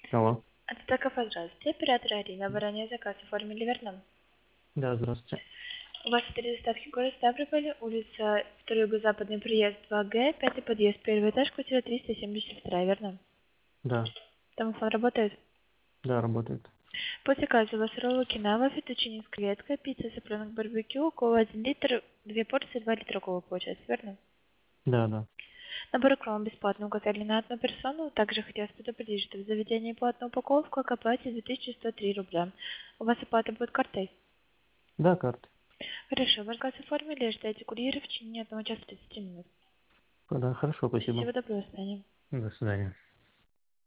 Алло. Это так, здравствуйте, оператор Арина. Вы ранее заказ оформили, верно? Да, здравствуйте. У вас 4 доставки город Ставрополь, улица 2 Юго-Западный приезд 2Г, 5 подъезд, первый этаж, квартира 372, верно? Да, Домофон работает? да, работает. По заказу у вас роллы кинава, фетучини с креветкой, пицца, цыпленок барбекю, кола 1 литр, 2 порции, 2 литра кола получается, верно? Да, да. Набор к вам бесплатно указали на одну персону. Также хотелось предупредить, что в заведении платную упаковку к оплате 2103 рубля. У вас оплата будет картой? Да, карта. Хорошо, ваш заказ оформили, ожидайте курьера в течение 1 часа 30 минут. Да, хорошо, спасибо. Всего доброго, до свидания. До свидания.